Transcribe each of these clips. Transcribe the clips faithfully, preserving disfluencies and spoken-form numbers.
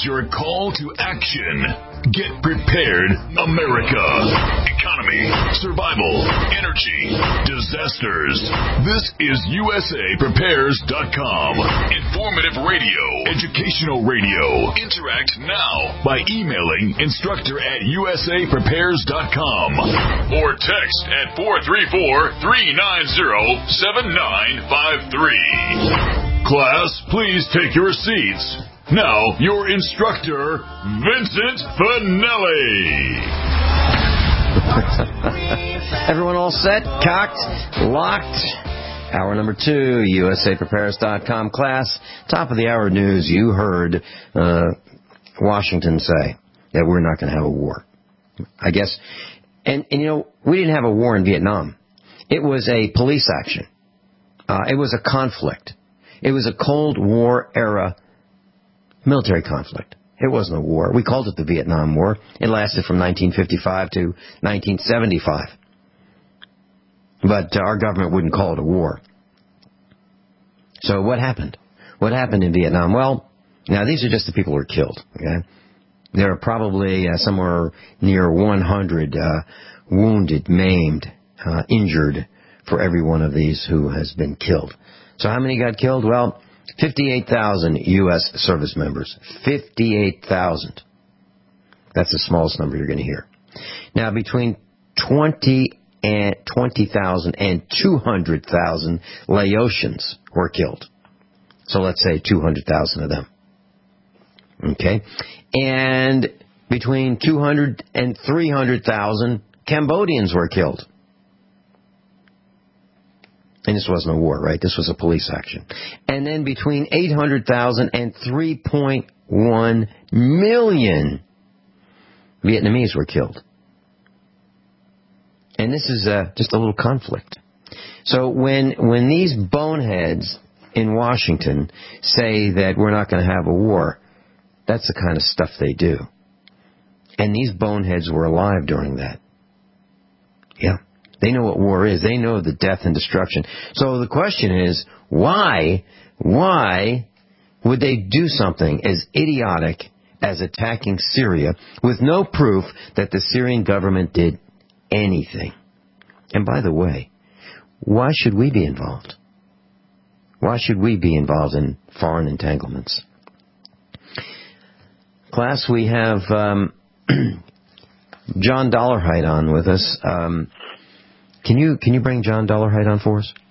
is your call to action. Get prepared, America. Economy, survival, energy, disasters. This is U S A Prepares dot com. Informative radio, educational radio. Interact now by emailing instructor at U S A Prepares dot com or text at four three four, three nine zero, seven nine five three. Class, please take your seats. Now, your instructor, Vincent Finelli. Everyone all set? Cocked? Locked? Hour number two, U S A Prepares dot com class. Top of the hour news. You heard uh, Washington say that we're not going to have a war. I guess. And, and, you know, we didn't have a war in Vietnam. It was a police action. Uh, it was a conflict. It was a Cold War era military conflict. It wasn't a war. We called it the Vietnam War. It lasted from nineteen fifty-five to nineteen seventy-five. But uh, our government wouldn't call it a war. So what happened? What happened in Vietnam? Well, now these are just the people who were killed. Okay? There are probably uh, somewhere near one hundred uh, wounded, maimed, uh, injured for every one of these who has been killed. So how many got killed? Well, fifty-eight thousand U S service members. fifty-eight thousand. That's the smallest number you're going to hear. Now, between twenty and twenty thousand and two hundred thousand Laotians were killed. So let's say two hundred thousand of them. Okay? And between two hundred and three hundred thousand Cambodians were killed. And this wasn't a war, right? This was a police action. And then between eight hundred thousand and three point one million Vietnamese were killed. And this is uh, just a little conflict. So when when these boneheads in Washington say that we're not going to have a war, that's the kind of stuff they do. And these boneheads were alive during that. Yeah. They know what war is. They know the death and destruction. So the question is, why, why would they do something as idiotic as attacking Syria with no proof that the Syrian government did anything? And by the way, why should we be involved? Why should we be involved in foreign entanglements? Class, we have um, John Dollarhide on with us. Um, Can you can you bring John Dollarhide on for us?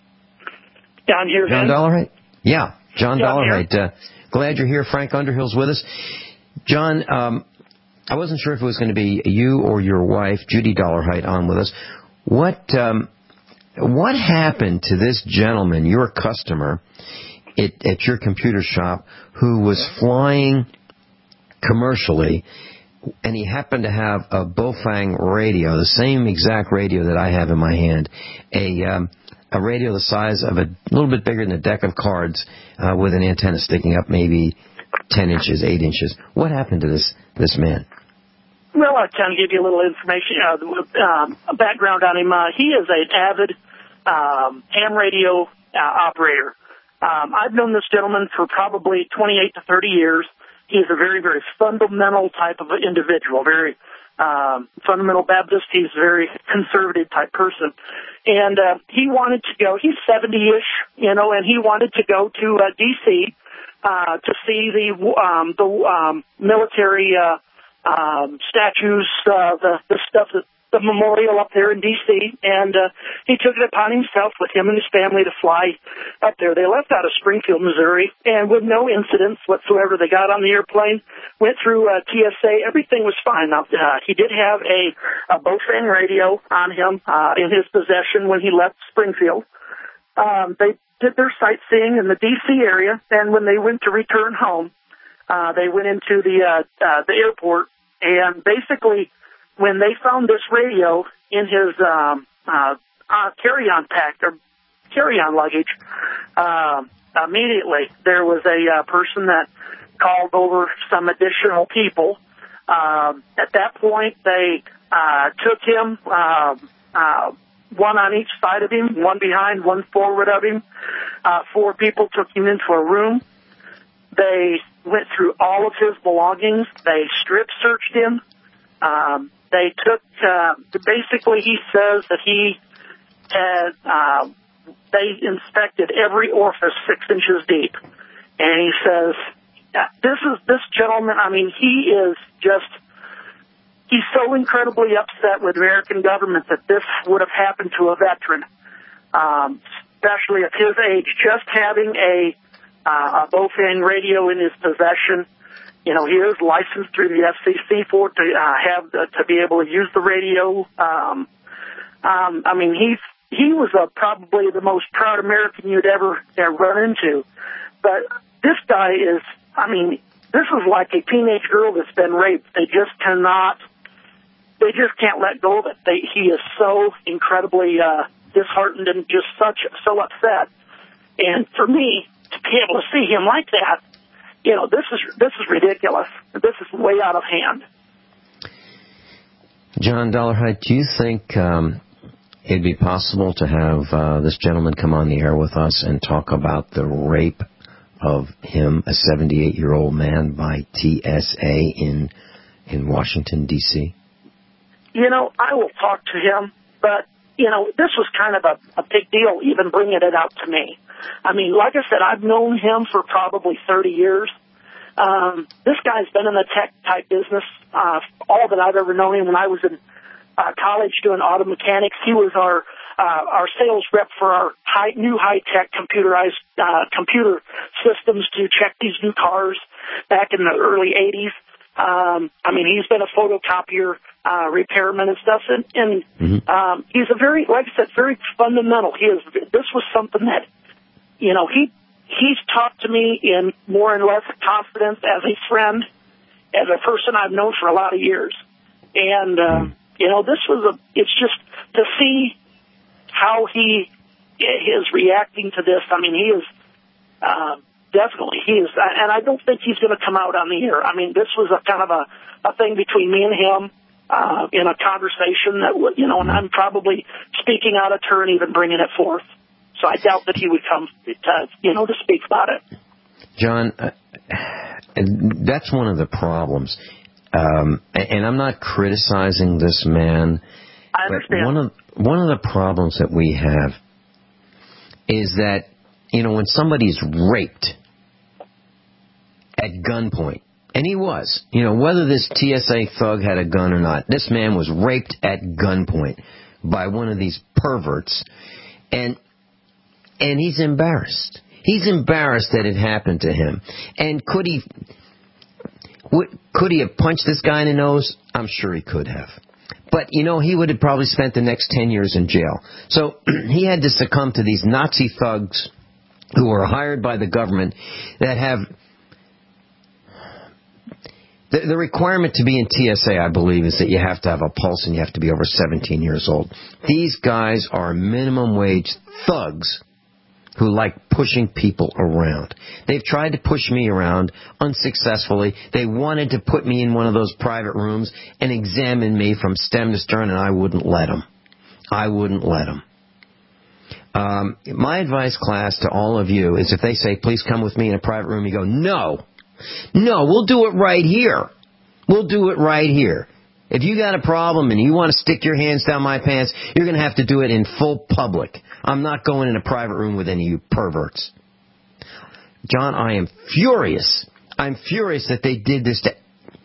Down here, John Ben? Dollarhide? Yeah, John yeah, Dollarhide. Uh, glad you're here. Frank Underhill's with us. John, um, I wasn't sure if it was going to be you or your wife, Judy Dollarhide, on with us. What um, what happened to this gentleman, your customer, at, at your computer shop, who was flying commercially, and he happened to have a Bofang radio, the same exact radio that I have in my hand, a um, a radio the size of a little bit bigger than a deck of cards, uh, with an antenna sticking up maybe ten inches, eight inches. What happened to this this man? Well, I'll kind of give you a little information, uh, um, background on him. Uh, he is an avid um, ham radio uh, operator. Um, I've known this gentleman for probably twenty-eight to thirty years. He's a very, very fundamental type of individual, very um, fundamental Baptist. He's a very conservative type person. And uh, he wanted to go, he's seventy-ish, you know, and he wanted to go to uh, D C uh, to see the um, the um, military uh, um, statues, uh, the, the stuff that the memorial up there in D C, and uh, he took it upon himself with him and his family to fly up there. They left out of Springfield, Missouri, and with no incidents whatsoever. They got on the airplane, went through uh, T S A. Everything was fine. Now, uh, he did have a, a Bofang radio on him uh, in his possession when he left Springfield. Um, they did their sightseeing in the D C area, and when they went to return home, uh, they went into the uh, uh, the airport, and basically, when they found this radio in his um, uh, uh, carry-on pack or carry-on luggage, uh, immediately there was a uh, person that called over some additional people. Uh, at that point, they uh, took him, uh, uh, one on each side of him, one behind, one forward of him. Uh, four people took him into a room. They went through all of his belongings. They strip searched him. Um, they took, uh, basically he says that he had, uh, they inspected every orifice six inches deep. And he says, this is, this gentleman, I mean, he is just, he's so incredibly upset with the American government that this would have happened to a veteran, um, especially at his age, just having a, uh, a Bofang radio in his possession. You know, he is licensed through the F C C for it to uh, have uh, to be able to use the radio. Um, um, I mean, he's he was uh, probably the most proud American you'd ever, ever run into. But this guy is, I mean, this is like a teenage girl that's been raped. They just cannot, they just can't let go of it. They, he is so incredibly uh, disheartened and just such so upset. And for me to be able to see him like that, you know, this is this is ridiculous. This is way out of hand. John Dollarhide, do you think um, it'd be possible to have uh, this gentleman come on the air with us and talk about the rape of him, a seventy-eight-year-old man, by T S A in in Washington, D C? You know, I will talk to him, but, you know, this was kind of a, a big deal, even bringing it out to me. I mean, like I said, I've known him for probably thirty years. Um, this guy's been in the tech-type business uh, all that I've ever known him. When I was in uh, college doing auto mechanics, he was our uh, our sales rep for our high, new high-tech computerized uh, computer systems to check these new cars back in the early eighties. Um, I mean, he's been a photocopier uh, repairman and stuff, and, and mm-hmm. um, he's a very, like I said, very fundamental. He is. This was something that, you know, he he's talked to me in more and less confidence as a friend, as a person I've known for a lot of years. And, uh, you know, this was a, it's just to see how he is reacting to this. I mean, he is, uh, definitely, he is, and I don't think he's going to come out on the air. I mean, this was a kind of a, a thing between me and him, uh, in a conversation that, you know, and I'm probably speaking out of turn, even bringing it forth. So I doubt that he would come, to, you know, to speak about it. John, uh, that's one of the problems. Um, and I'm not criticizing this man. I understand. But one of, one of the problems that we have is that, you know, when somebody's raped at gunpoint, and he was, you know, whether this T S A thug had a gun or not, this man was raped at gunpoint by one of these perverts, and and he's embarrassed. He's embarrassed that it happened to him. And could he, would, could he have punched this guy in the nose? I'm sure he could have. But, you know, he would have probably spent the next ten years in jail. So he had to succumb to these Nazi thugs who are hired by the government that have... The, the requirement to be in T S A, I believe, is that you have to have a pulse and you have to be over seventeen years old. These guys are minimum wage thugs who like pushing people around. They've tried to push me around unsuccessfully. They wanted to put me in one of those private rooms and examine me from stem to stern, and I wouldn't let them. I wouldn't let them. Um, my advice, class, to all of you is if they say, please come with me in a private room, you go, no. No, we'll do it right here. We'll do it right here. If you got a problem and you want to stick your hands down my pants, you're going to have to do it in full public. I'm not going in a private room with any of you perverts. John, I am furious. I'm furious that they did this to,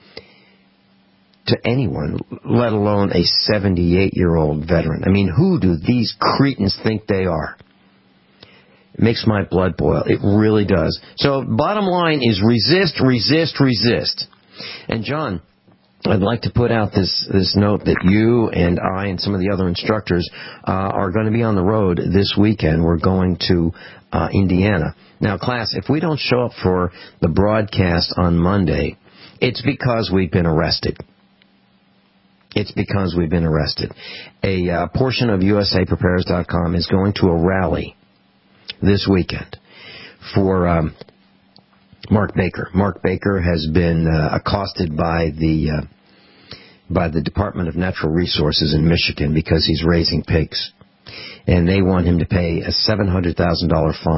to anyone, let alone a seventy-eight-year-old veteran. I mean, who do these cretins think they are? It makes my blood boil. It really does. So bottom line is resist, resist, resist. And John, I'd like to put out this, this note that you and I and some of the other instructors uh, are going to be on the road this weekend. We're going to uh, Indiana. Now, class, if we don't show up for the broadcast on Monday, it's because we've been arrested. It's because we've been arrested. A uh, portion of U S A Prepares dot com is going to a rally this weekend for um, Mark Baker. Mark Baker has been uh, accosted by the uh, by the Department of Natural Resources in Michigan because he's raising pigs. And they want him to pay a seven hundred thousand dollars fine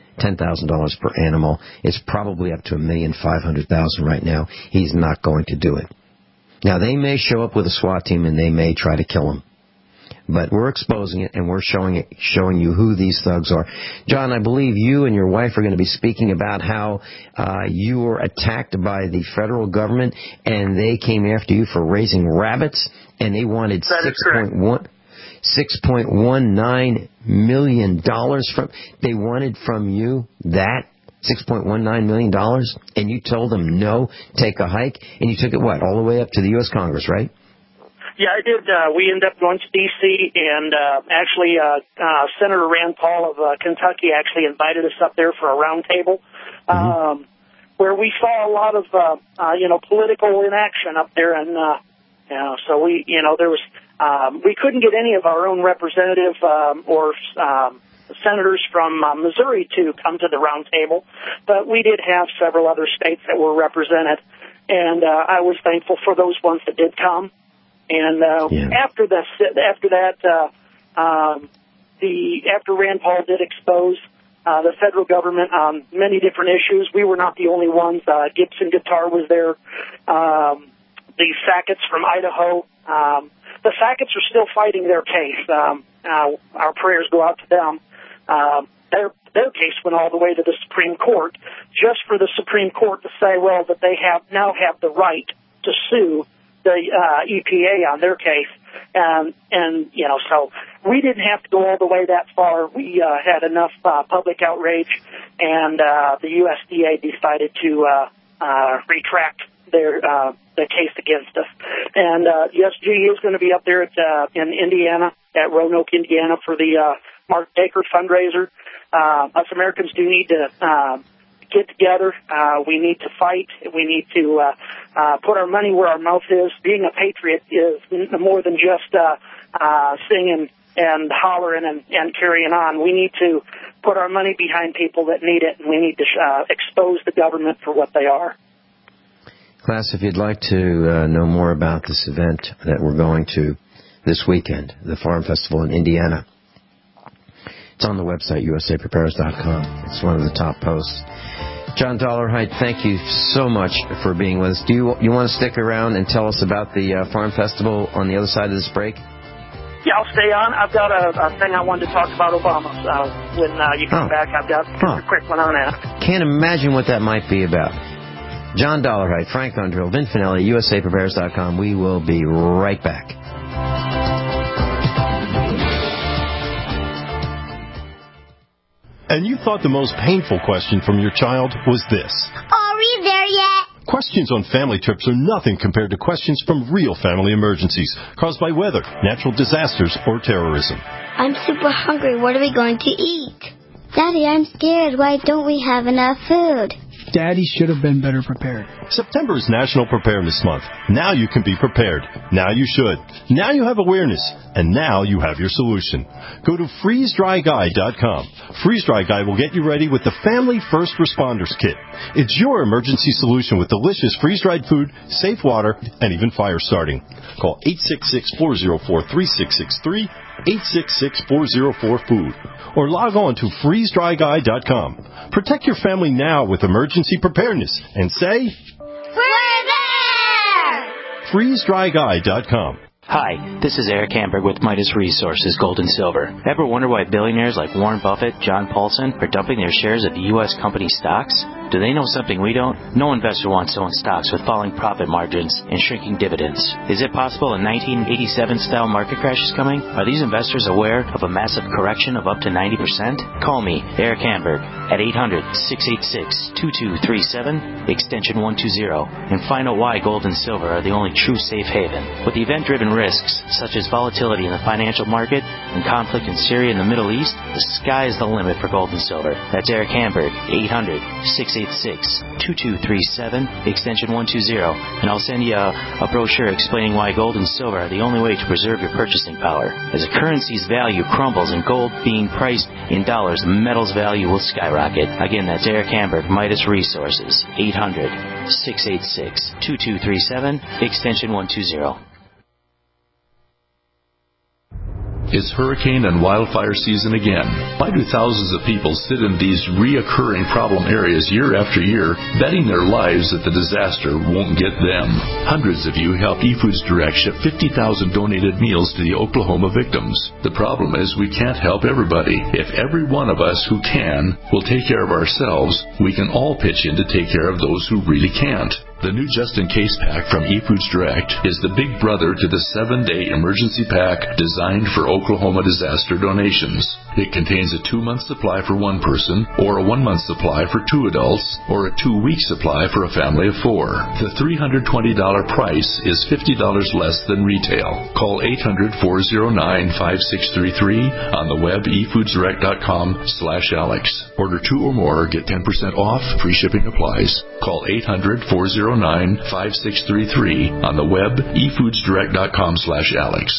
ten thousand dollars per animal. It's probably up to a million five hundred thousand right now. He's not going to do it. Now, they may show up with a SWAT team and they may try to kill him. But we're exposing it, and we're showing it, showing you who these thugs are. John, I believe you and your wife are going to be speaking about how uh, you were attacked by the federal government, and they came after you for raising rabbits, and they wanted six point one six point one nine million dollars from. They wanted from you that six point one nine million dollars, and you told them no, take a hike, and you took it what all the way up to the U S Congress, right? Yeah, I did. Uh, we ended up going to D C, and uh, actually uh, uh, Senator Rand Paul of uh, Kentucky actually invited us up there for a round table, um, mm-hmm. where we saw a lot of, uh, uh, you know, political inaction up there. And, uh, you know, so we, you know, there was, um, we couldn't get any of our own representative um, or um, senators from uh, Missouri to come to the round table, but we did have several other states that were represented, and uh, I was thankful for those ones that did come. And uh, yeah. after that, after that, uh, um, the after Rand Paul did expose uh, the federal government on many different issues, we were not the only ones. Uh, Gibson Guitar was there. Um, the Sacketts from Idaho. Um, the Sacketts are still fighting their case. Um, uh, our prayers go out to them. Uh, their their case went all the way to the Supreme Court, just for the Supreme Court to say, well, that they have now have the right to sue the uh, E P A on their case. Um, and, you know, so we didn't have to go all the way that far. We uh, had enough uh, public outrage, and uh, the U S D A decided to uh, uh, retract their uh, the case against us. And uh, U S G is going to be up there at, uh, in Indiana, at Roanoke, Indiana, for the uh, Mark Baker fundraiser. Uh, us Americans do need to uh, get together. Uh, we need to fight. We need to uh, uh, put our money where our mouth is. Being a patriot is more than just uh, uh, singing and hollering and, and carrying on. We need to put our money behind people that need it, and we need to uh, expose the government for what they are. Class, if you'd like to uh, know more about this event that we're going to this weekend, the Farm Festival in Indiana, it's on the website, U S A Prepares dot com. It's one of the top posts. John Dollarhide, thank you so much for being with us. Do you you want to stick around and tell us about the uh, Farm Festival on the other side of this break? Yeah, I'll stay on. I've got a, a thing I wanted to talk about Obama. Uh, when uh, you come oh. back, I've got huh. a quick one on that. Can't imagine what that might be about. John Dollarhide, Frank Underhill, Vin Finelli, U S A Prepares dot com. We will be right back. And you thought the most painful question from your child was this. Are we there yet? Questions on family trips are nothing compared to questions from real family emergencies caused by weather, natural disasters, or terrorism. I'm super hungry. What are we going to eat? Daddy, I'm scared. Why don't we have enough food? Daddy should have been better prepared. September is National Preparedness Month. Now you can be prepared. Now you should. Now you have awareness. And now you have your solution. Go to freeze dry guy dot com. Freeze Dry Guy will get you ready with the Family First Responders Kit. It's your emergency solution with delicious freeze-dried food, safe water, and even fire starting. Call eight six six, four zero four, three six six three, eight six six, four zero four, food, or log on to freeze dry guy dot com. Protect your family now with emergency preparedness and say, we're there! freeze dry guy dot com. Hi, this is Eric Hamburg with Midas Resources Gold and Silver. Ever wonder why billionaires like Warren Buffett, John Paulson are dumping their shares of U S company stocks? Do they know something we don't? No investor wants to own stocks with falling profit margins and shrinking dividends. Is it possible a nineteen eighty-seven style market crash is coming? Are these investors aware of a massive correction of up to ninety percent? Call me, Eric Hamburg, at eight hundred, six eight six, two two three seven, extension one two zero, and find out why gold and silver are the only true safe haven. With event-driven risks, such as volatility in the financial market and conflict in Syria and the Middle East, the sky is the limit for gold and silver. That's Eric Hamburg, eight hundred, six eight six, two two three seven, extension one two zero, and I'll send you a, a brochure explaining why gold and silver are the only way to preserve your purchasing power. As a currency's value crumbles and gold being priced in dollars, the metal's value will skyrocket. Again, that's Eric Hamburg, Midas Resources, eight hundred, six eight six, two two three seven, extension one two zero. It's hurricane and wildfire season again. Why do thousands of people sit in these reoccurring problem areas year after year, betting their lives that the disaster won't get them? Hundreds of you helped eFoods Direct ship fifty thousand donated meals to the Oklahoma victims. The problem is we can't help everybody. If every one of us who can will take care of ourselves, we can all pitch in to take care of those who really can't. The new Just In Case pack from eFoods Direct is the big brother to the seven-day emergency pack designed for Oklahoma disaster donations. It contains a two-month supply for one person, or a one-month supply for two adults, or a two-week supply for a family of four. The three hundred twenty dollars price is fifty dollars less than retail. Call eight hundred, four oh nine, five six three three on the web e foods direct dot com slash Alex. Order two or more, get ten percent off, free shipping applies. Call eight hundred, four oh nine, five six three three on the web e foods direct dot com slash Alex.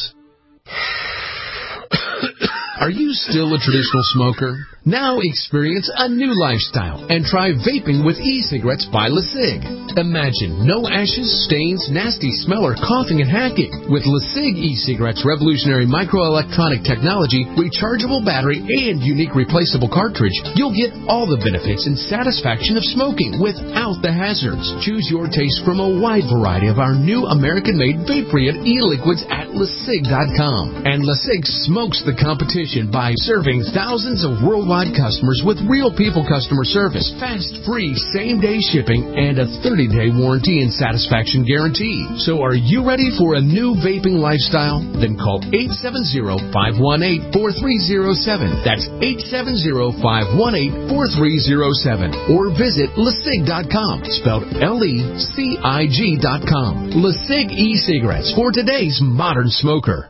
Are you still a traditional smoker? Now experience a new lifestyle and try vaping with e-cigarettes by LeSig. Imagine no ashes, stains, nasty smell, or coughing and hacking. With LeSig e-cigarettes' revolutionary microelectronic technology, rechargeable battery, and unique replaceable cartridge, you'll get all the benefits and satisfaction of smoking without the hazards. Choose your taste from a wide variety of our new American-made vape-free e-liquids at LeSig dot com. And LeSig smokes the competition by serving thousands of worldwide customers with real people customer service, fast, free, same-day shipping, and a thirty-day warranty and satisfaction guarantee. So are you ready for a new vaping lifestyle? Then call eight seven zero, five one eight, four three zero seven. That's eight seven zero, five one eight, four three zero seven. Or visit LeSig dot com, spelled L E C I G dot com. LeSig e-cigarettes for today's modern smoker.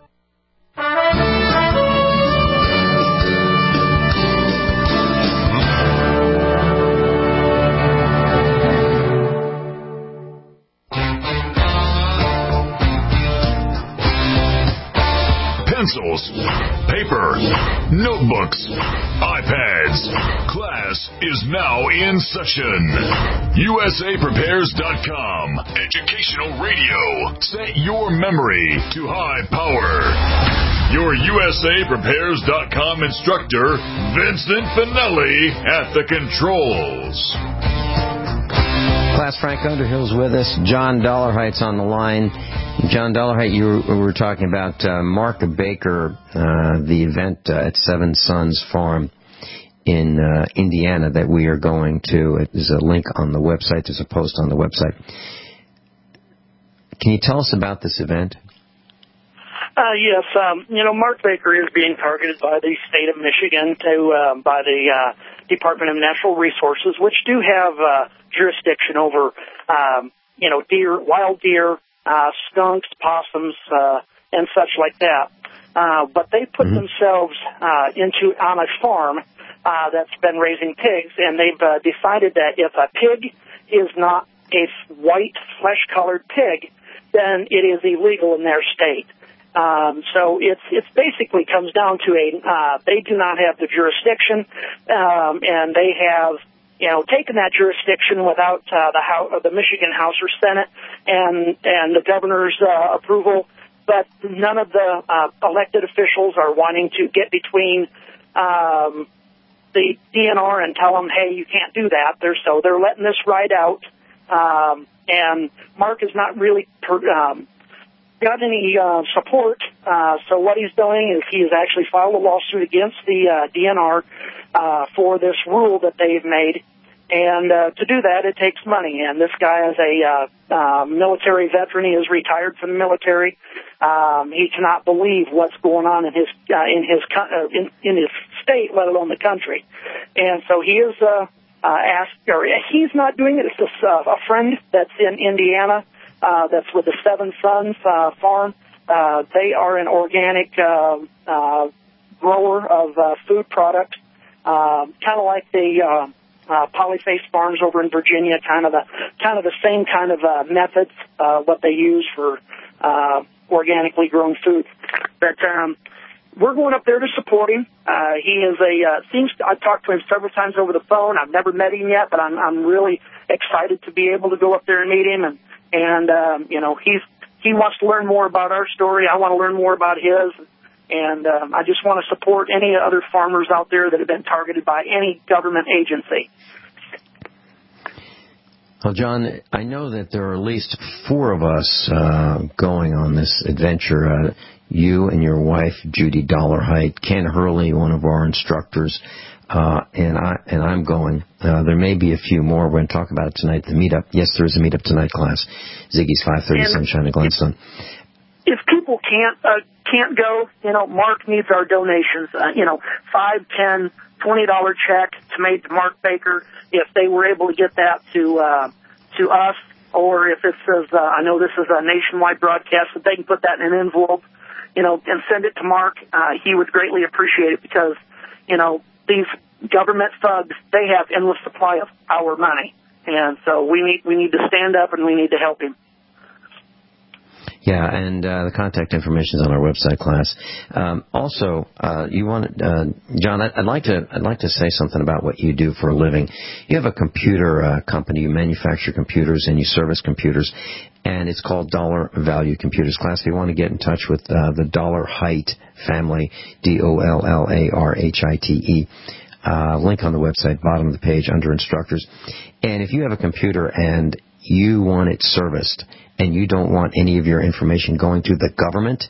Pencils, paper, notebooks, iPads. Class is now in session. U S A Prepares dot com. Educational radio. Set your memory to high power. Your U S A Prepares dot com instructor, Vincent Finelli, at the controls. Class, Frank Underhill's with us. John Dollarhite's on the line. John Dollarhite, you were talking about uh, Mark Baker, uh, the event uh, at Seven Sons Farm in uh, Indiana that we are going to. There's a link on the website. There's a post on the website. Can you tell us about this event? Uh, yes, um, you know, Mark Baker is being targeted by the state of Michigan, to uh, by the uh, Department of Natural Resources, which do have uh, jurisdiction over, um, you know, deer, wild deer, uh, skunks, possums, uh, and such like that. Uh, but they put mm-hmm. themselves uh, into on a farm uh, that's been raising pigs, and they've uh, decided that if a pig is not a white, flesh-colored pig, then it is illegal in their state. Um, so it's it's basically comes down to a uh, they do not have the jurisdiction, um, and they have you know taken that jurisdiction without uh, the House, the Michigan House or Senate and and the governor's uh, approval. But none of the uh, elected officials are wanting to get between um, the D N R and tell them, hey, you can't do that. They're so they're letting this ride out, um, and Mark is not really. Per, um, got any uh, support, uh, so what he's doing is he has actually filed a lawsuit against the uh, D N R uh, for this rule that they've made, and uh, to do that it takes money, and this guy is a uh, uh, military veteran. He is retired from the military. Um, he cannot believe what's going on in his uh, in his uh, in, in his state, let alone the country, and so he is uh, uh, asked, or he's not doing it. It's just, uh, a friend that's in Indiana. Uh, that's with the Seven Sons uh, farm. Uh, they are an organic uh, uh, grower of uh, food products, uh, kind of like the uh, uh, Polyface Farms over in Virginia. Kind of the kind of the same kind of uh, methods uh, what they use for uh, organically grown food. But um, we're going up there to support him. Uh, he is a uh, seems. To, I've talked to him several times over the phone. I've never met him yet, but I'm, I'm really excited to be able to go up there and meet him. And And, um, you know, he's, he wants to learn more about our story. I want to learn more about his. And um, I just want to support any other farmers out there that have been targeted by any government agency. Well, John, I know that there are at least four of us uh, going on this adventure. Uh, you and your wife, Judy Dollarhide, Ken Hurley, one of our instructors, uh, and I and I'm going. Uh, there may be a few more. We're going to talk about it tonight. The meetup. Yes, there is a meetup tonight class. Ziggy's five thirty, Sunshine and Glenstone. If people can't uh, can't go, you know, Mark needs our donations. Uh, you know, five, ten, twenty dollar check to made to Mark Baker. If they were able to get that to uh, to us, or if it says, uh, I know this is a nationwide broadcast, that they can put that in an envelope, you know, and send it to Mark, uh, he would greatly appreciate it, because, you know, these government thugs, they have endless supply of our money, and so we need we need to stand up and we need to help him. Yeah, and uh, the contact information is on our website, class. Um, also, uh, you want, uh, John, I'd, I'd like to, I'd like to say something about what you do for a living. You have a computer uh, company. You manufacture computers and you service computers, and it's called Dollar Value Computers. Class, if you want to get in touch with uh, the Dollarhite family, D O L L A R H I T E. Uh, link on the website, bottom of the page, under instructors. And if you have a computer and you want it serviced, and you don't want any of your information going to the government,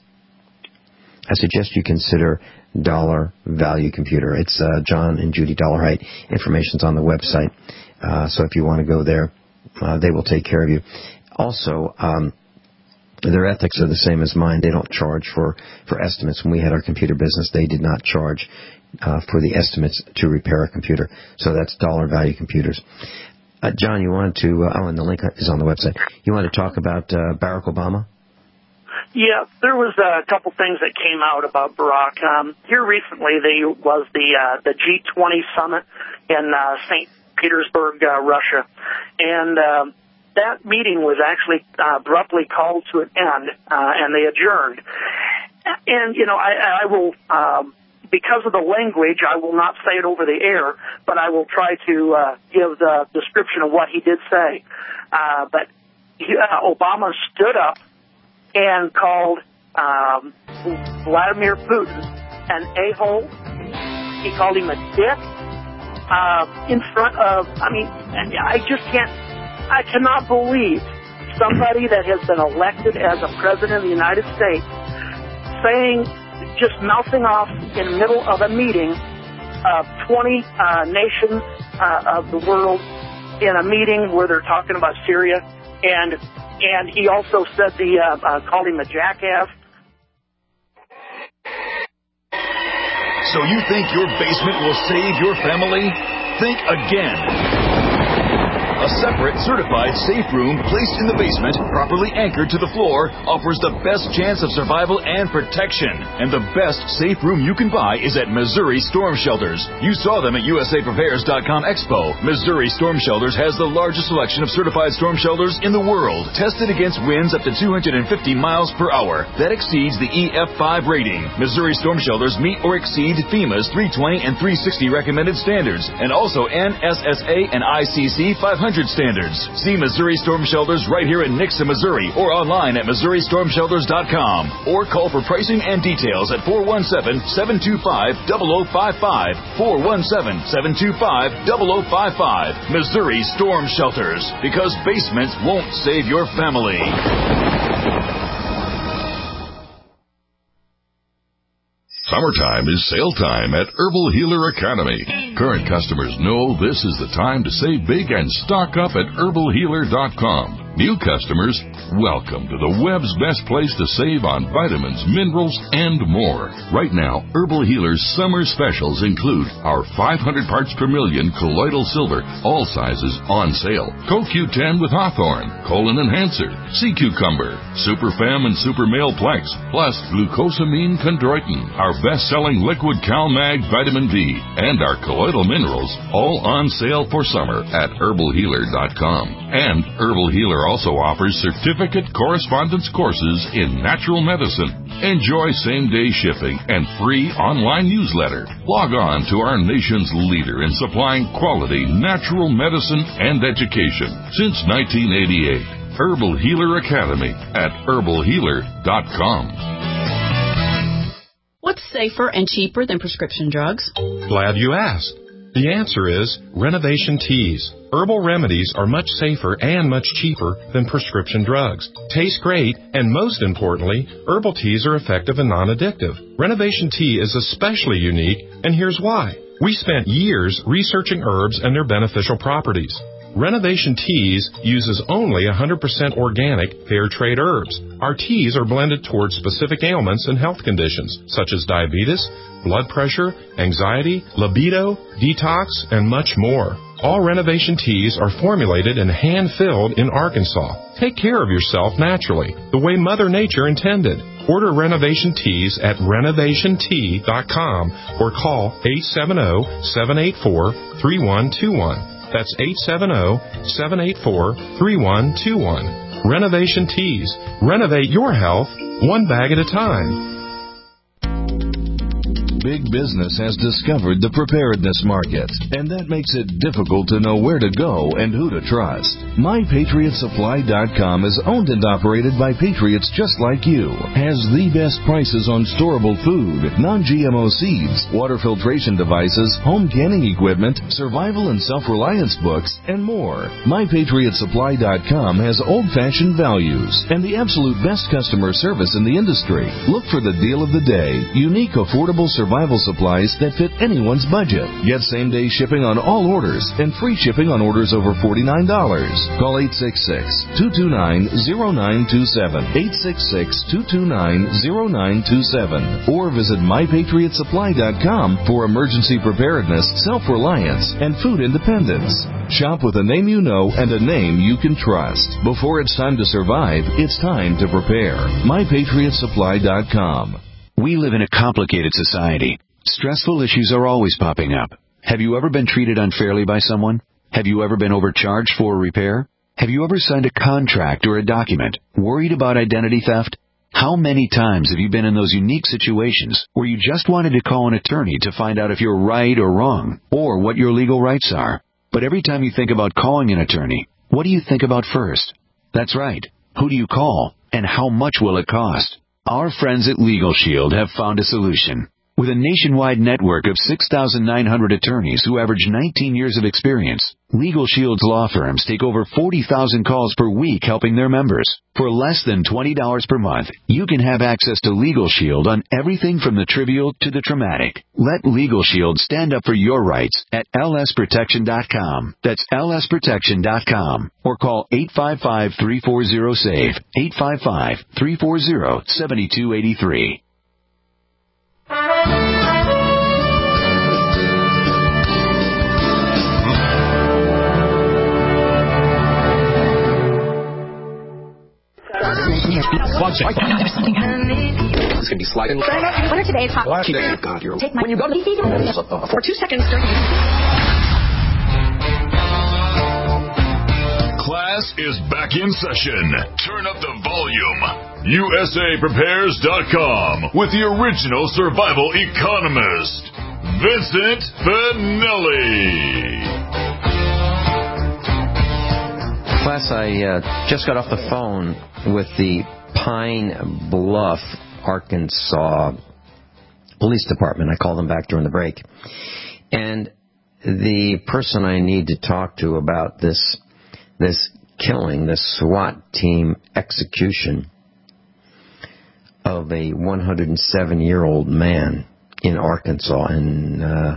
I suggest you consider Dollar Value Computer. It's uh, John and Judy Dollarhide. Information's on the website. Uh, so if you want to go there, uh, they will take care of you. Also, um, their ethics are the same as mine. They don't charge for, for estimates. When we had our computer business, they did not charge uh, for the estimates to repair a computer. So that's Dollar Value Computers. Uh, John, you wanted to, uh, oh, and the link is on the website. You want to talk about uh, Barack Obama? Yeah, there was a couple things that came out about Barack. Um, here recently, there was the uh, the G twenty summit in uh, Saint Petersburg, uh, Russia, and um, that meeting was actually uh, abruptly called to an end, uh, and they adjourned. And you know, I, I will. Um, Because of the language, I will not say it over the air, but I will try to uh, give the description of what he did say. Uh, but he, uh, Obama stood up and called um, Vladimir Putin an a-hole. He called him a dick uh, in front of, I mean, I just can't, I cannot believe somebody that has been elected as a president of the United States saying, just mouthing off in the middle of a meeting of twenty uh, nations uh, of the world, in a meeting where they're talking about Syria, and and he also said the uh, uh, called him a jackass. So you think your basement will save your family? Think again. A separate, certified safe room placed in the basement, properly anchored to the floor, offers the best chance of survival and protection. And the best safe room you can buy is at Missouri Storm Shelters. You saw them at U S A Prepares dot com Expo. Missouri Storm Shelters has the largest selection of certified storm shelters in the world, tested against winds up to two hundred fifty miles per hour. That exceeds the E F five rating. Missouri Storm Shelters meet or exceed FEMA's three twenty and three sixty recommended standards, and also N S S A and I C C five hundred standards. See Missouri Storm Shelters right here in Nixa, Missouri, or online at Missouri Storm Shelters dot com, or call for pricing and details at four one seven, seven two five, zero zero five five, four one seven, seven two five, zero zero five five. Missouri Storm Shelters, because basements won't save your family. Summertime is sale time at Herbal Healer Academy. Current customers know this is the time to save big and stock up at herbal healer dot com. New customers, welcome to the web's best place to save on vitamins, minerals, and more. Right now, Herbal Healer's summer specials include our five hundred parts per million colloidal silver, all sizes on sale, Co Q ten with Hawthorne, Colon Enhancer, Sea Cucumber, Super Fem and Super Male Plex, plus Glucosamine Chondroitin, our best-selling liquid CalMag Vitamin B, and our colloidal minerals, all on sale for summer at herbal healer dot com. And Herbal Healer also offers certificate correspondence courses in natural medicine. Enjoy same-day shipping and free online newsletter. Log on to our nation's leader in supplying quality natural medicine and education since nineteen eighty-eight. Herbal Healer Academy at herbal healer dot com. What safer and cheaper than prescription drugs? Glad you asked. The answer is Renovation Teas. Herbal remedies are much safer and much cheaper than prescription drugs. Taste great, and most importantly, herbal teas are effective and non-addictive. Renovation Tea is especially unique, and here's why. We spent years researching herbs and their beneficial properties. Renovation Teas uses only one hundred percent organic, fair trade herbs. Our teas are blended towards specific ailments and health conditions, such as diabetes, blood pressure, anxiety, libido, detox, and much more. All Renovation Teas are formulated and hand-filled in Arkansas. Take care of yourself naturally, the way Mother Nature intended. Order Renovation Teas at renovation tea dot com or call eight seven zero, seven eight four, three one two one. That's eight seven zero, seven eight four, three one two one. Renovation Teas. Renovate your health one bag at a time. Big business has discovered the preparedness market, and that makes it difficult to know where to go and who to trust. my patriot supply dot com is owned and operated by patriots just like you, has the best prices on storable food, non-G M O seeds, water filtration devices, home canning equipment, survival and self-reliance books, and more. my patriot supply dot com has old-fashioned values and the absolute best customer service in the industry. Look for the deal of the day, unique, affordable survival Survival supplies that fit anyone's budget. Get same-day shipping on all orders and free shipping on orders over forty-nine dollars. Call eight six six, two two nine, zero nine two seven, eight six six, two two nine, zero nine two seven, or visit my patriot supply dot com for emergency preparedness, self-reliance, and food independence. Shop with a name you know and a name you can trust. Before it's time to survive, it's time to prepare. my patriot supply dot com. We live in a complicated society. Stressful issues are always popping up. Have you ever been treated unfairly by someone? Have you ever been overcharged for a repair? Have you ever signed a contract or a document worried about identity theft? How many times have you been in those unique situations where you just wanted to call an attorney to find out if you're right or wrong, or what your legal rights are? But every time you think about calling an attorney, what do you think about first? That's right. Who do you call, and how much will it cost? Our friends at Legal Shield have found a solution. With a nationwide network of six thousand nine hundred attorneys who average nineteen years of experience, Legal Shield's law firms take over forty thousand calls per week helping their members. For less than twenty dollars per month, you can have access to Legal Shield on everything from the trivial to the traumatic. Let Legal Shield stand up for your rights at L S protection dot com. That's L S protection dot com. Or call eight five five, three four zero, S A V E, eight five five, three four zero, seven two eight three. One second. It's going to be sliding. What are today's hot Watch today. God, you're... Take my... When you go to... For two seconds. Class is back in session. Turn up the volume. U S A prepares dot com with the original survival economist, Vincent Finelli. Class, I uh, just got off the phone with the Pine Bluff, Arkansas Police Department. I called them back during the break. And the person I need to talk to about this this killing, this SWAT team execution of a one hundred seven-year-old man in Arkansas. And uh,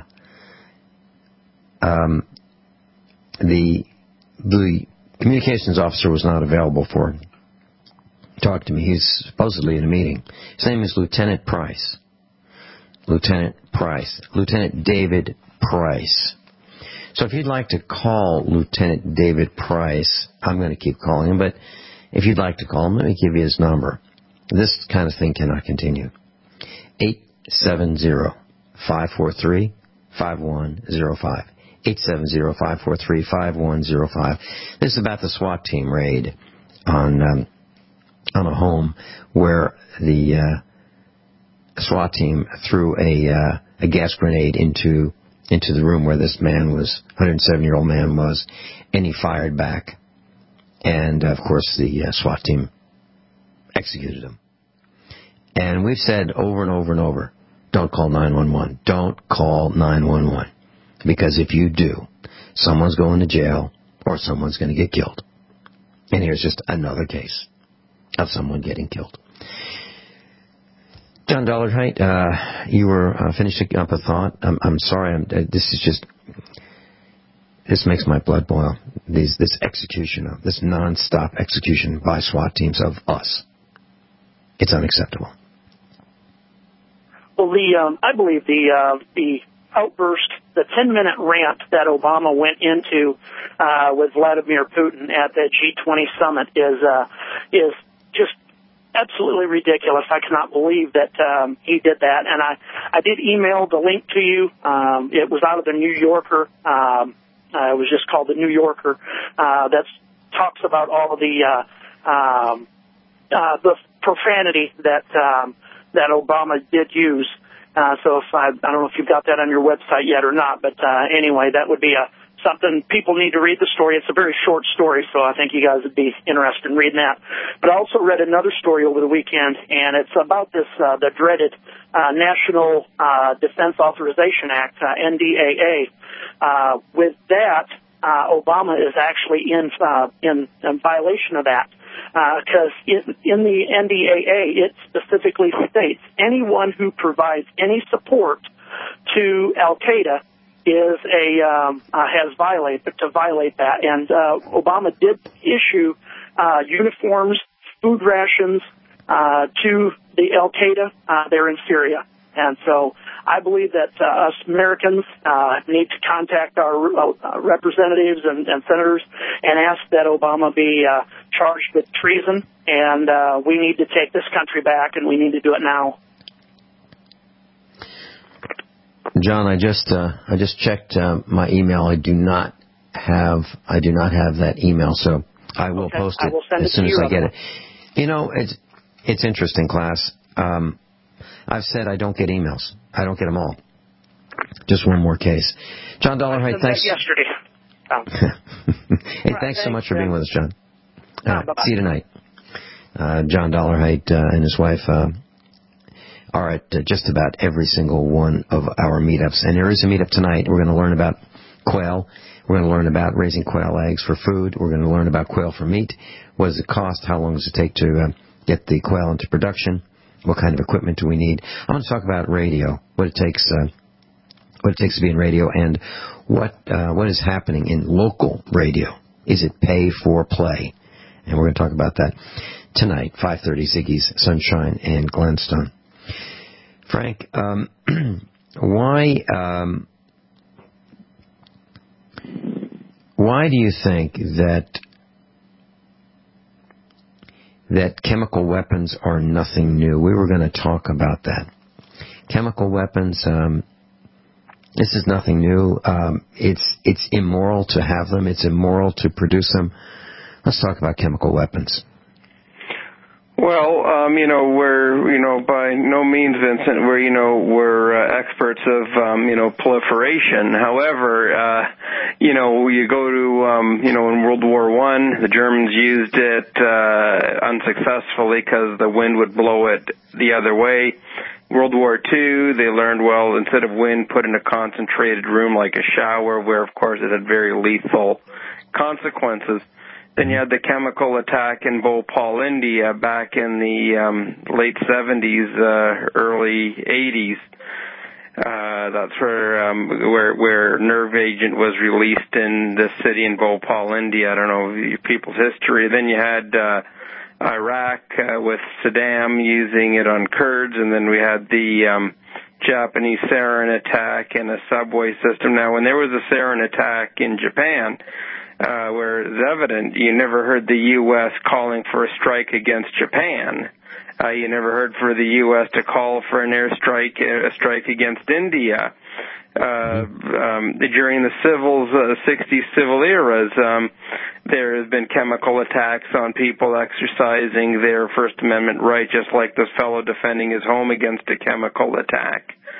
um, the the communications officer was not available for talk to me. He's supposedly in a meeting. His name is Lieutenant Price. Lieutenant Price. Lieutenant David Price. So if you'd like to call Lieutenant David Price, I'm going to keep calling him, but if you'd like to call him, let me give you his number. This kind of thing cannot continue. eight seven zero, five four three, five one zero five. eight seven zero, five four three, five one zero five. This is about the SWAT team raid on um, on a home where the uh, SWAT team threw a uh, a gas grenade into into the room where this man was, one hundred seven-year-old man was, and he fired back. And, of course, the uh, SWAT team executed him. And we've said over and over and over, don't call nine one one. Don't call nine one one. Because if you do, someone's going to jail or someone's going to get killed. And here's just another case of someone getting killed. John Dollarhide, uh, you were uh, finishing up a thought. I'm, I'm sorry. I'm, uh, this is just, this makes my blood boil. These, this execution, of this non-stop execution by SWAT teams of us. It's unacceptable. Well, the um, I believe the uh, the outburst, the ten-minute rant that Obama went into uh, with Vladimir Putin at the G twenty summit is uh, is just absolutely ridiculous. I cannot believe that um, he did that. And I, I did email the link to you. Um, it was out of the New Yorker. Um, uh, it was just called the New Yorker. Uh, that talks about all of the uh, um, uh, the profanity that um, that Obama did use. Uh, so if I, I don't know if you've got that on your website yet or not, but uh, anyway, that would be a something people need to read the story. It's a very short story, so I think you guys would be interested in reading that. But I also read another story over the weekend, and it's about this uh, the dreaded uh, National uh, Defense Authorization Act, uh, N D A A. Uh, with that, uh, Obama is actually in uh, in, in violation of that. Because uh, in, in the N D A A, it specifically states anyone who provides any support to Al-Qaeda is a um, uh, has violated to violate that. And uh, Obama did issue uh, uniforms, food rations uh, to the Al-Qaeda uh, there in Syria. And so I believe that uh, us Americans uh, need to contact our uh, representatives and, and senators and ask that Obama be uh, charged with treason. And uh, we need to take this country back, and we need to do it now. John, I just uh, I just checked uh, my email. I do not have I do not have that email, so I will okay. post I it will send as it soon to as you I get it. You know, it's it's interesting, class. Um, I've said I don't get emails. I don't get them all. Just one more case. John Dollarhide, thanks. Yesterday. Um, hey, right, thanks so thanks, much for man. being with us, John. No, Uh, see you tonight. Uh, John Dollarhide uh, and his wife uh, are at uh, just about every single one of our meetups. And there is a meetup tonight. We're going to learn about quail. We're going to learn about raising quail eggs for food. We're going to learn about quail for meat. What does it cost? How long does it take to uh, get the quail into production? What kind of equipment do we need? I'm going to talk about radio, what it takes, uh, what it takes to be in radio, and what uh, what is happening in local radio. Is it pay for play? And we're going to talk about that tonight, five thirty, Ziggy's Sunshine and Glenstone. Frank, um, why um, why do you think that that chemical weapons are nothing new? We were going to talk about that. Chemical weapons, um, this is nothing new. Um, it's it's immoral to have them. It's immoral to produce them. Let's talk about chemical weapons. Well, um, you know, we're, you know, by no means, Vincent, we're, you know, we're uh, experts of, um, you know, proliferation. However, uh, you know, you go to, um, you know, in World War One, the Germans used it uh, unsuccessfully because the wind would blow it the other way. World War Two, they learned, well, instead of wind, put in a concentrated room like a shower, where, of course, it had very lethal consequences. Then you had the chemical attack in Bhopal, India, back in the um, late seventies, uh, early eighties. Uh, that's where, um, where where nerve agent was released in the city in Bhopal, India. I don't know people's history. Then you had uh, Iraq uh, with Saddam using it on Kurds, and then we had the um, Japanese sarin attack in a subway system. Now, when there was a sarin attack in Japan, Uh, where it's evident, you never heard the U S calling for a strike against Japan. Uh, you never heard for the U S to call for an airstrike, a strike against India. Uh, um, during the civils, uh, sixties civil eras, um, there has been chemical attacks on people exercising their First Amendment right, just like this fellow defending his home against a chemical attack.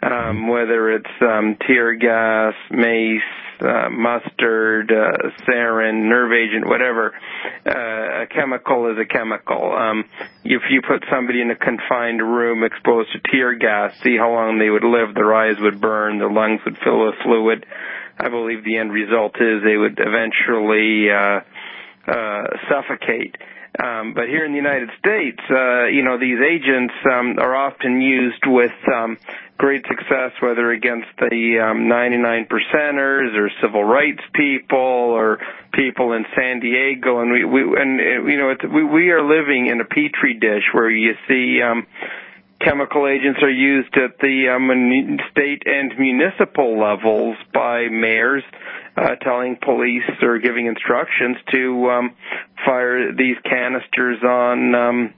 um, whether it's um, tear gas, mace, uh, mustard, uh, sarin, nerve agent, whatever. Uh, a chemical is a chemical. Um, if you put somebody in a confined room exposed to tear gas, see how long they would live. Their eyes would burn, their lungs would fill with fluid. I believe the end result is they would eventually uh, uh, suffocate. Um, but here in the United States, uh, you know, these agents um, are often used with um, great success, whether against the um, ninety-nine percenters or civil rights people or people in San Diego. And we, we and uh, you know, it's, we, we are living in a petri dish where you see um, chemical agents are used at the um, state and municipal levels by mayors. Uh, telling police or giving instructions to um, fire these canisters on um,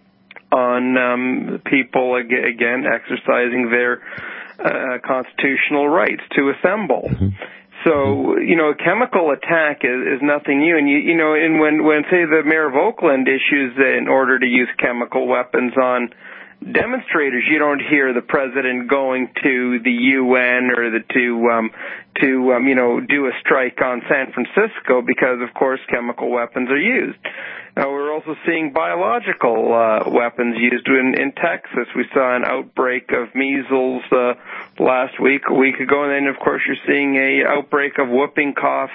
on um, people again exercising their uh, constitutional rights to assemble. Mm-hmm. So you know, a chemical attack is, is nothing new. And you you know, and when when say the mayor of Oakland issues an order to use chemical weapons on demonstrators, you don't hear the president going to the U N or the to um to um you know do a strike on San Francisco because of course chemical weapons are used. Now we're also seeing biological uh, weapons used in in Texas. We saw an outbreak of measles uh, last week, a week ago, and then of course you're seeing a outbreak of whooping cough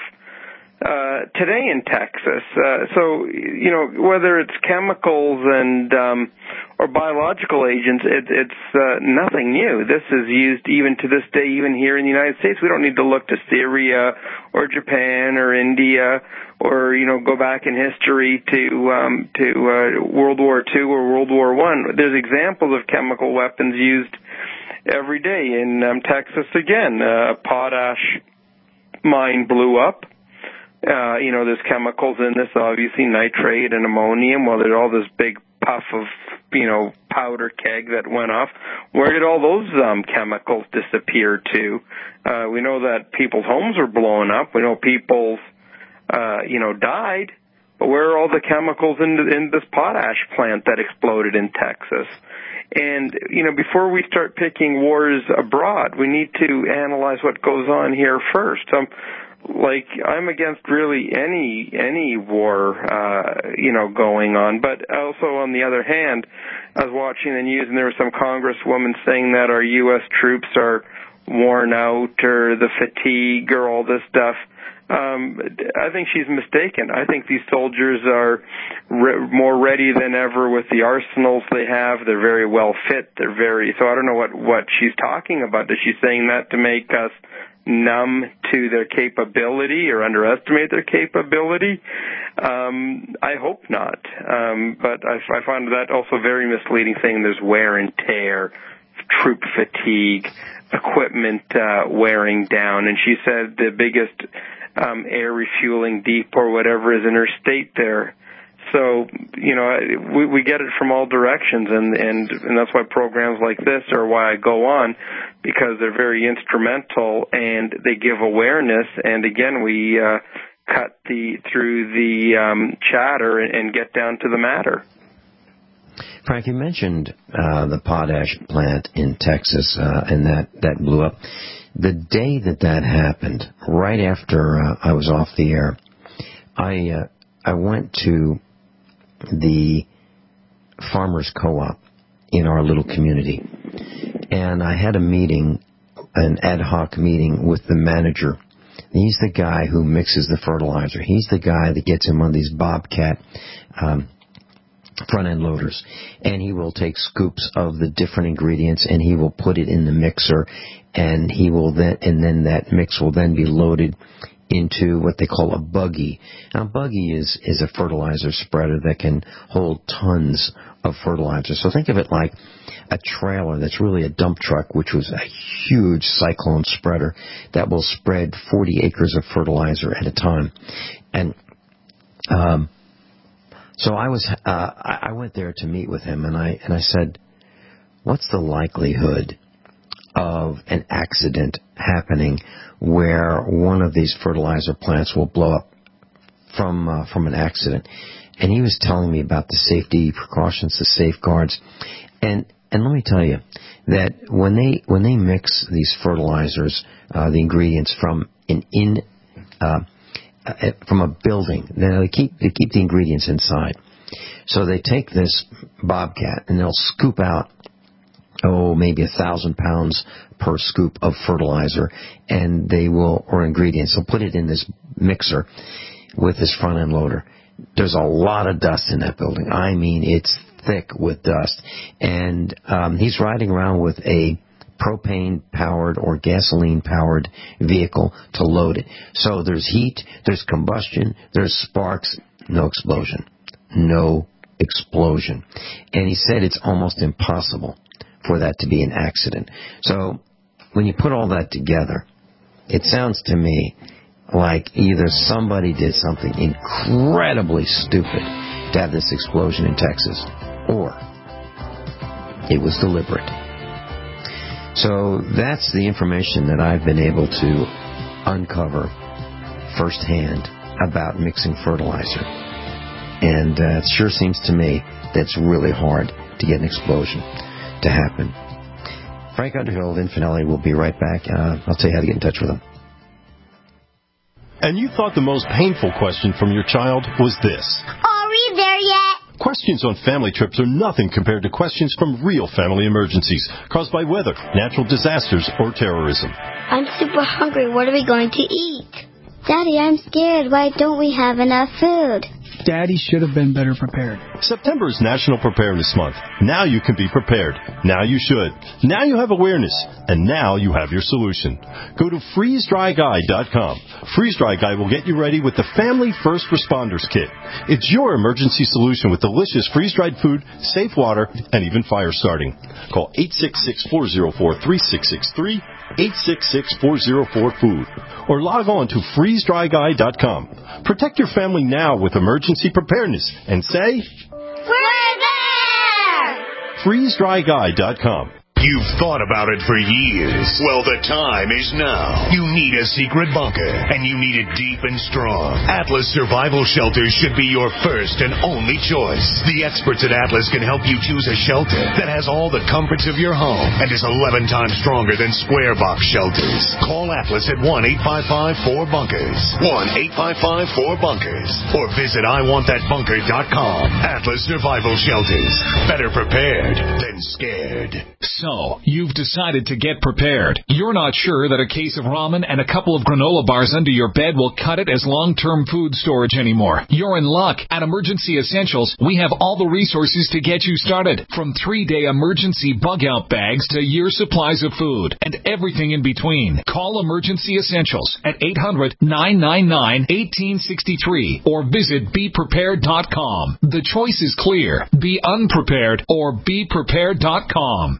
uh today in Texas. Uh, so, you know, whether it's chemicals and um or biological agents, it, it's uh, nothing new. This is used even to this day, even here in the United States. We don't need to look to Syria or Japan or India or, you know, go back in history to um to uh, World War Two or World War One. There's examples of chemical weapons used every day. In um, Texas, again, a potash mine blew up. Uh, you know, there's chemicals in this, obviously, nitrate and ammonium. Well, there's all this big puff of, you know, powder keg that went off. Where did all those um, chemicals disappear to? Uh, we know that people's homes were blown up. We know people, uh, you know, died. But where are all the chemicals in, in this potash plant that exploded in Texas? And, you know, before we start picking wars abroad, we need to analyze what goes on here first. Um, Like, I'm against really any any war, uh, you know, going on. But also, on the other hand, I was watching the news, and there was some congresswoman saying that our U S troops are worn out or the fatigue or all this stuff. Um, I think she's mistaken. I think these soldiers are re- more ready than ever with the arsenals they have. They're very well fit. They're very, so I don't know what, what she's talking about. Is she saying that to make us numb to their capability or underestimate their capability? Um, I hope not. Um, but I, I find that also very misleading, saying there's wear and tear, troop fatigue, equipment uh, wearing down. And she said the biggest um, air refueling depot or whatever is in her state there. So, you know, we, we get it from all directions, and, and, and that's why programs like this are why I go on, because they're very instrumental and they give awareness. And again, we uh, cut the through the um, chatter and, and get down to the matter. Frank, you mentioned uh, the potash plant in Texas, uh, and that, that blew up. The day that that happened, right after uh, I was off the air, I uh, I went to the farmers co-op in our little community, and I had a meeting, an ad hoc meeting with the manager. He's the guy who mixes the fertilizer. He's the guy that gets him on these Bobcat um, front-end loaders, and he will take scoops of the different ingredients and he will put it in the mixer, and he will then and then that mix will then be loaded into what they call a buggy. Now, a buggy is, is a fertilizer spreader that can hold tons of fertilizer. So think of it like a trailer that's really a dump truck, which was a huge cyclone spreader that will spread forty acres of fertilizer at a time. And um, so I was, uh, I went there to meet with him, and I and I said, "What's the likelihood of an accident happening where one of these fertilizer plants will blow up from uh, from an accident?" And he was telling me about the safety precautions, the safeguards, and and let me tell you that when they when they mix these fertilizers, uh, the ingredients from an in uh, from a building, now they keep they keep the ingredients inside. So they take this Bobcat and they'll scoop out, oh, maybe a thousand pounds per scoop of fertilizer, and they will, or ingredients, they'll put it in this mixer with this front end loader. There's a lot of dust in that building. I mean, it's thick with dust. And um, he's riding around with a propane-powered or gasoline-powered vehicle to load it. So there's heat, there's combustion, there's sparks, no explosion. No explosion. And he said it's almost impossible for that to be an accident. So when you put all that together, it sounds to me like either somebody did something incredibly stupid to have this explosion in Texas, or it was deliberate. So that's the information that I've been able to uncover firsthand about mixing fertilizer. And uh, it sure seems to me that it's really hard to get an explosion to happen. Frank Underhill of Infinelli will be right back. Uh, I'll tell you how to get in touch with him. And you thought the most painful question from your child was this. Are we there yet? Questions on family trips are nothing compared to questions from real family emergencies caused by weather, natural disasters, or terrorism. I'm super hungry. What are we going to eat? Daddy, I'm scared. Why don't we have enough food? Daddy should have been better prepared. September is National Preparedness Month. Now you can be prepared. Now you should. Now you have awareness. And now you have your solution. Go to freeze dry guy dot com. Freeze Dry Guy will get you ready with the Family First Responders Kit. It's your emergency solution with delicious freeze-dried food, safe water, and even fire starting. Call eight six six, four zero four, three six six three, eight six six, four zero four, food, or log on to freeze dry guy dot com. Protect your family now with emergency preparedness and say, we're there! freeze dry guy dot com. You've thought about it for years. Well, the time is now. You need a secret bunker, and you need it deep and strong. Atlas Survival Shelters should be your first and only choice. The experts at Atlas can help you choose a shelter that has all the comforts of your home and is eleven times stronger than square box shelters. Call Atlas at one eight five five, four bunkers. one eight five five, four bunkers. Or visit I want that bunker dot com. Atlas Survival Shelters. Better prepared than scared. So, you've decided to get prepared. You're not sure that a case of ramen and a couple of granola bars under your bed will cut it as long-term food storage anymore. You're in luck. At Emergency Essentials, we have all the resources to get you started. From three-day emergency bug-out bags to year supplies of food and everything in between. Call Emergency Essentials at eight hundred, nine nine nine, one eight six three or visit be prepared dot com. The choice is clear. Be unprepared or be prepared dot com.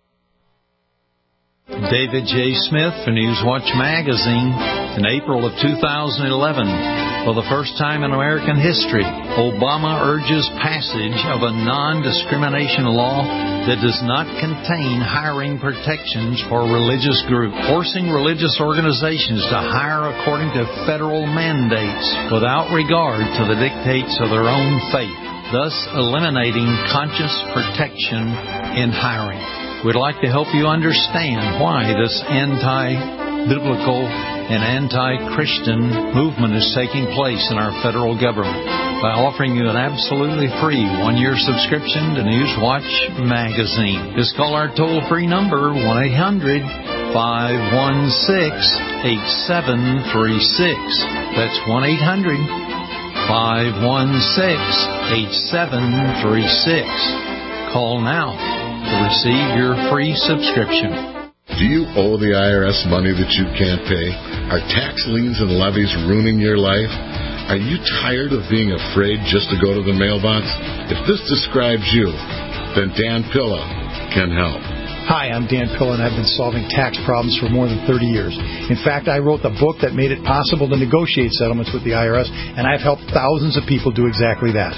David J. Smith for Newswatch Magazine. In April of two thousand eleven, for the first time in American history, Obama urges passage of a non-discrimination law that does not contain hiring protections for religious groups, forcing religious organizations to hire according to federal mandates without regard to the dictates of their own faith, thus eliminating conscious protection in hiring. We'd like to help you understand why this anti-biblical and anti-Christian movement is taking place in our federal government by offering you an absolutely free one-year subscription to Newswatch Magazine. Just call our toll-free number, one eight hundred, five one six, eight seven three six. That's one eight hundred, five one six, eight seven three six. Call now to receive your free subscription. Do you owe the I R S money that you can't pay? Are tax liens and levies ruining your life? Are you tired of being afraid just to go to the mailbox? If this describes you, then Dan Pilla can help. Hi, I'm Dan Pilla, and I've been solving tax problems for more than thirty years. In fact, I wrote the book that made it possible to negotiate settlements with the I R S, and I've helped thousands of people do exactly that.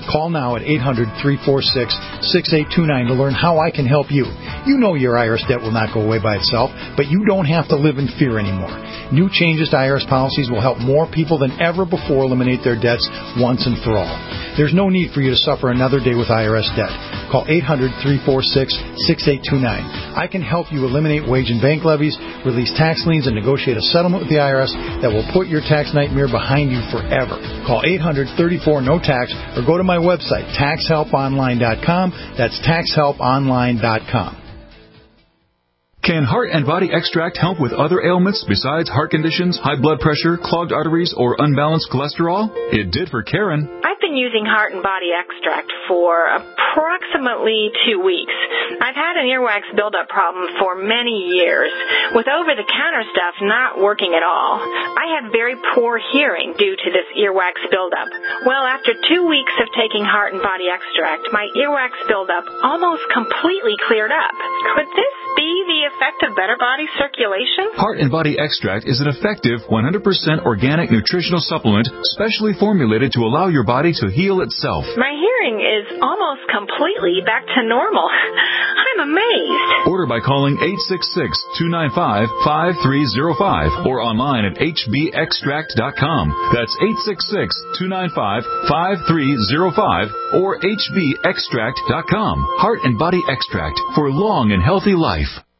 Call now at eight hundred, three four six, six eight two nine to learn how I can help you. You know your I R S debt will not go away by itself, but you don't have to live in fear anymore. New changes to I R S policies will help more people than ever before eliminate their debts once and for all. There's no need for you to suffer another day with I R S debt. Call eight hundred, three four six, six eight two nine. I can help you eliminate wage and bank levies, release tax liens, and negotiate a settlement with the I R S that will put your tax nightmare behind you forever. Call eight hundred, thirty-four, no tax or go to my website, tax help online dot com. That's tax help online dot com. Can Heart and Body Extract help with other ailments besides heart conditions, high blood pressure, clogged arteries, or unbalanced cholesterol? It did for Karen. I've been using Heart and Body Extract for approximately two weeks. I've had an earwax buildup problem for many years, with over-the-counter stuff not working at all. I had very poor hearing due to this earwax buildup. Well, after two weeks of taking Heart and Body Extract, my earwax buildup almost completely cleared up. Could this be the effect of better body circulation? Heart and Body Extract is an effective one hundred percent organic nutritional supplement specially formulated to allow your body to heal itself. My hearing is almost completely back to normal. I'm amazed. Order by calling eight six six, two nine five, five three zero five or online at h b extract dot com. That's eight six six, two nine five, five three zero five or h b extract dot com. Heart and Body Extract for long and healthy life.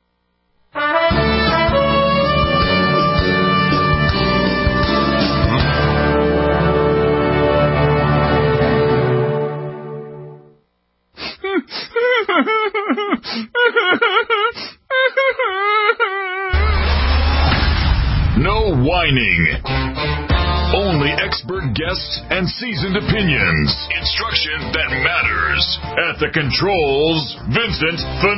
No whining. Only expert guests and seasoned opinions. Instruction that matters. At the controls, Vincent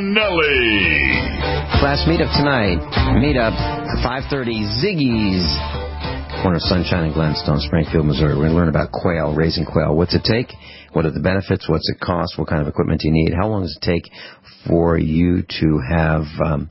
Finelli. Class meetup tonight. Meetup, five thirty, Ziggy's. Corner of Sunshine and Glenstone, Springfield, Missouri. We're going to learn about quail, raising quail. What's it take? What are the benefits? What's it cost? What kind of equipment do you need? How long does it take for you to have um,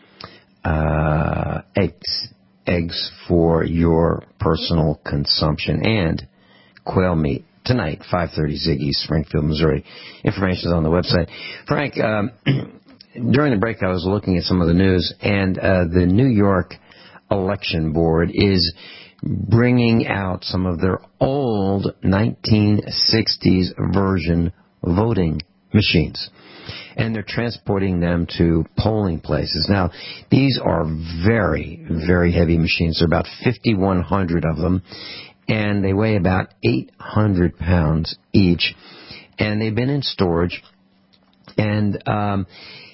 uh, eggs? eggs for your personal consumption, and quail meat tonight, five thirty, Ziggy's, Springfield, Missouri. Information is on the website. Frank, um, during the break I was looking at some of the news, and uh, the New York Election Board is bringing out some of their old nineteen sixties version voting machines. And they're transporting them to polling places. Now, these are very, very heavy machines. There are about fifty-one hundred of them, and they weigh about eight hundred pounds each. And they've been in storage. And um,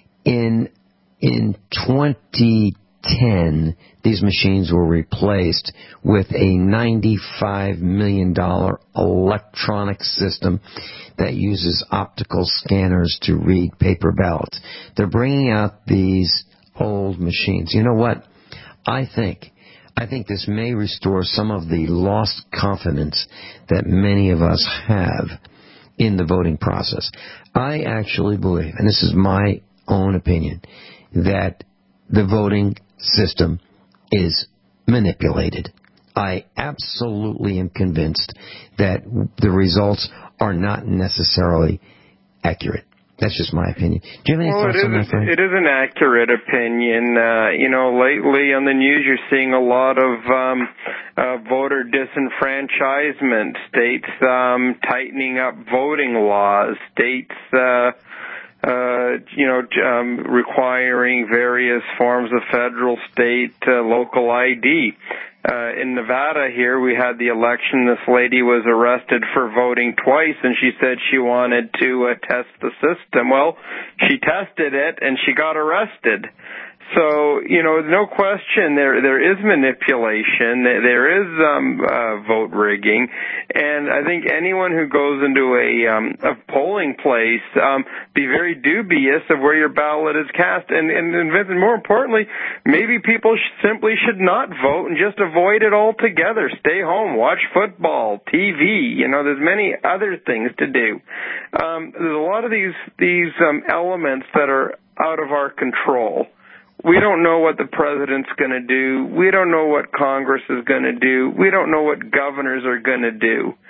in in twenty ten, these machines were replaced with a ninety-five million dollars electronic system that uses optical scanners to read paper ballots. They're bringing out these old machines. You know what? I think, I think this may restore some of the lost confidence that many of us have in the voting process. I actually believe, and this is my own opinion, that the voting system is manipulated. I absolutely am convinced that the results are not necessarily accurate. That's just my opinion. Do you have any well, thoughts it on that, is, Frank? It is an accurate opinion. Uh, you know, lately on the news you're seeing a lot of um, uh, voter disenfranchisement, states um, tightening up voting laws, states uh, Uh, you know, um, requiring various forms of federal, state, uh, local I D. Uh, in Nevada here, we had the election. This lady was arrested for voting twice, and she said she wanted to uh, test the system. Well, she tested it, and she got arrested. So, you know, no question there there is manipulation, there is um, uh, vote rigging, and I think anyone who goes into a, um, a polling place, um, be very dubious of where your ballot is cast, and, and, and more importantly, maybe people sh- simply should not vote and just avoid it altogether. Stay home, watch football, T V, you know, there's many other things to do. Um, there's a lot of these, these um, elements that are out of our control. We don't know what the president's going to do. We don't know what Congress is going to do. We don't know what governors are going to do.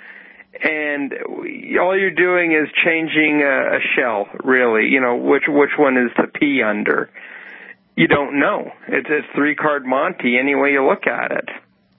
and all you're doing is changing a, a shell, really. You know, which which one is to pee under? You don't know. It's it's three-card Monte any way you look at it.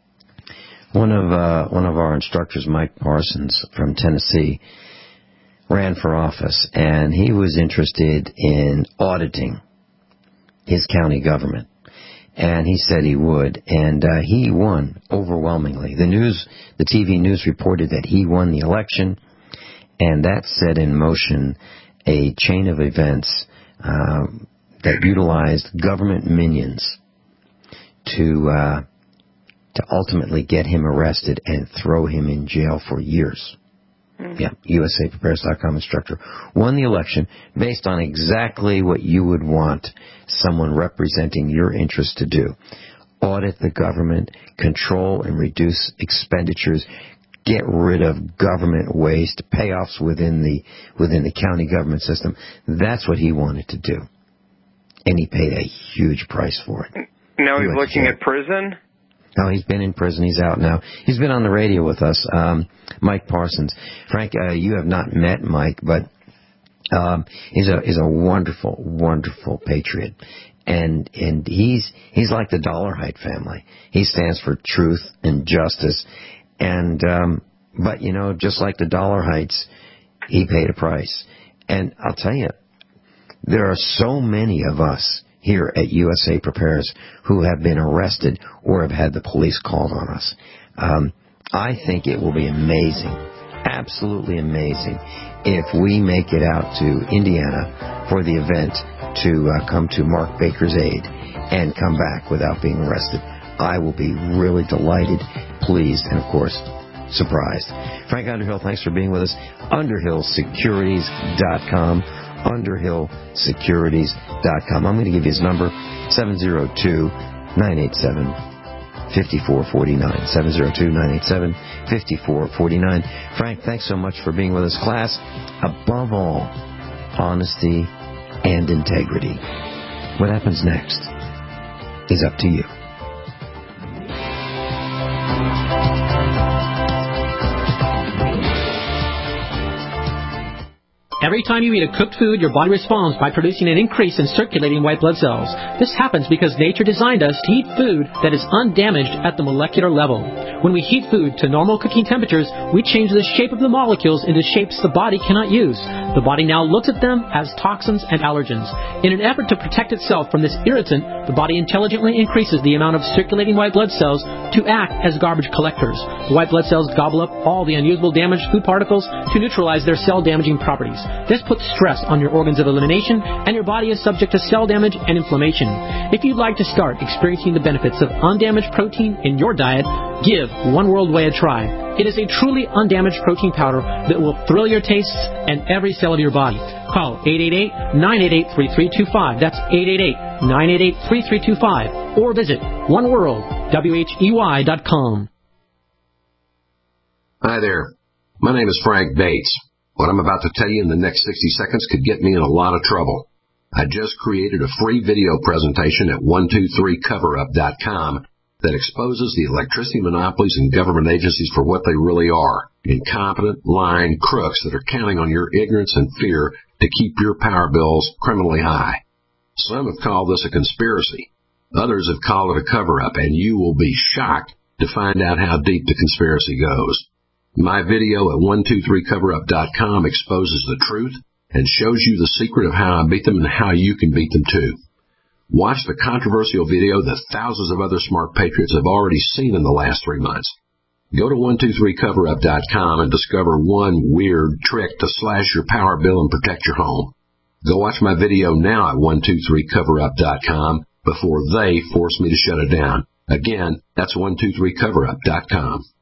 One of uh, one of our instructors, Mike Parsons from Tennessee, ran for office, and he was interested in auditing his county government. And he said he would, and uh, he won overwhelmingly. The news, the T V news reported that he won the election, and that set in motion a chain of events uh, that utilized government minions to uh, to ultimately get him arrested and throw him in jail for years. Mm-hmm. Yeah, U S A Prepares dot com instructor won the election based on exactly what you would want someone representing your interests to do. Audit the government, control and reduce expenditures, get rid of government waste, payoffs within the within the county government system. That's what he wanted to do. And he paid a huge price for it. Now he's he looking at prison? No, he's been in prison. He's out now. He's been on the radio with us, um, Mike Parsons. Frank, uh, you have not met Mike, but um, he's a he's a wonderful, wonderful patriot, and and he's he's like the Dollarhide family. He stands for truth and justice, and um, but you know, just like the Dollarhides, he paid a price. And I'll tell you, there are so many of us here at U S A Prepares who have been arrested or have had the police called on us. Um, I think it will be amazing, absolutely amazing, if we make it out to Indiana for the event to uh, come to Mark Baker's aid and come back without being arrested. I will be really delighted, pleased, and of course, surprised. Frank Underhill, thanks for being with us. Underhill Securities dot com. Underhill Securities dot com. I'm going to give you his number, seven zero two, nine eight seven, five four four nine, seven zero two, nine eight seven, five four four nine. Frank, thanks so much for being with us. Class, above all, honesty and integrity. What happens next is up to you. Every time you eat a cooked food, your body responds by producing an increase in circulating white blood cells. This happens because nature designed us to eat food that is undamaged at the molecular level. When we heat food to normal cooking temperatures, we change the shape of the molecules into shapes the body cannot use. The body now looks at them as toxins and allergens. In an effort to protect itself from this irritant, the body intelligently increases the amount of circulating white blood cells to act as garbage collectors. The white blood cells gobble up all the unusable damaged food particles to neutralize their cell-damaging properties. This puts stress on your organs of elimination, and your body is subject to cell damage and inflammation. If you'd like to start experiencing the benefits of undamaged protein in your diet, give One World Whey a try. It is a truly undamaged protein powder that will thrill your tastes and every cell of your body. Call eight eight eight, nine eight eight, three three two five. That's eight eight eight, nine eight eight, three three two five. Or visit one world whey dot com. Hi there. My name is Frank Bates. What I'm about to tell you in the next sixty seconds could get me in a lot of trouble. I just created a free video presentation at one two three cover up dot com that exposes the electricity monopolies and government agencies for what they really are: incompetent, lying crooks that are counting on your ignorance and fear to keep your power bills criminally high. Some have called this a conspiracy. Others have called it a cover-up, and you will be shocked to find out how deep the conspiracy goes. My video at one two three cover up dot com exposes the truth and shows you the secret of how I beat them and how you can beat them too. Watch the controversial video that thousands of other smart patriots have already seen in the last three months. Go to one two three cover up dot com and discover one weird trick to slash your power bill and protect your home. Go watch my video now at one two three cover up dot com before they force me to shut it down. Again, that's one two three cover up dot com.